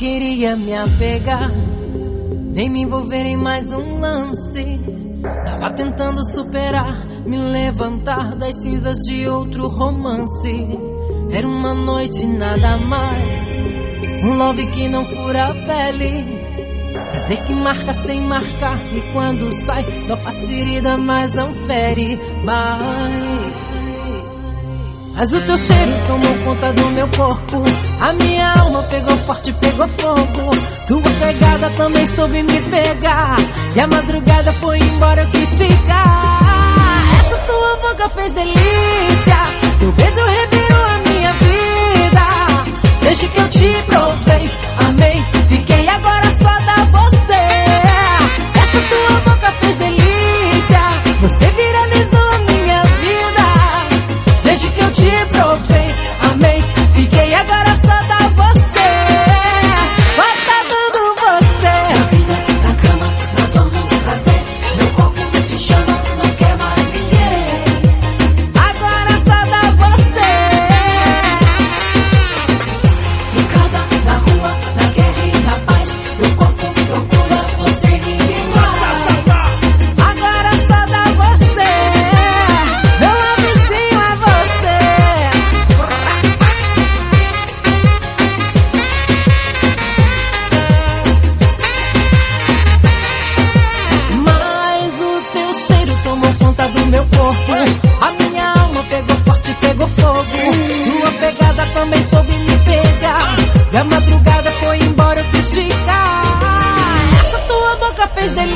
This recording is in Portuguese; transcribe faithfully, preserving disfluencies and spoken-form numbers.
queria me apegar, nem me envolver em mais um lance. Tava tentando superar, me levantar das cinzas de outro romance. Era uma noite nada mais, um love que não fura a pele, prazer que marca sem marcar, e quando sai só faz ferida, mas não fere mais. Mas o teu cheiro tomou conta do meu corpo, a minha alma pegou forte, pegou fogo. Tua pegada também soube me pegar, e a madrugada foi embora, eu quis ficar. Essa tua boca fez delícia, teu beijo revirou a minha vida. Desde que eu te provei, amei, fiquei agora só da você. Essa tua boca fez delícia, você viralizou a minha vida. Desde que eu te provei, amei, fiquei agora só da você. Só tá dando você. Na vida, na cama, na dor, no prazer, meu corpo te chama, não quer mais ninguém. Agora só dá você. Em casa, na rua, na guerra e na paz, meu corpo procura você, ninguém mais. Agora só dá você. Meu lovezinho é você. Mas o teu cheiro tomou conta do meu corpo, a minha alma pegou forte, pegou fogo. Tua pegada também soube me pegar, e a madrugada foi embora, eu quis ficar. Essa tua boca fez delícia,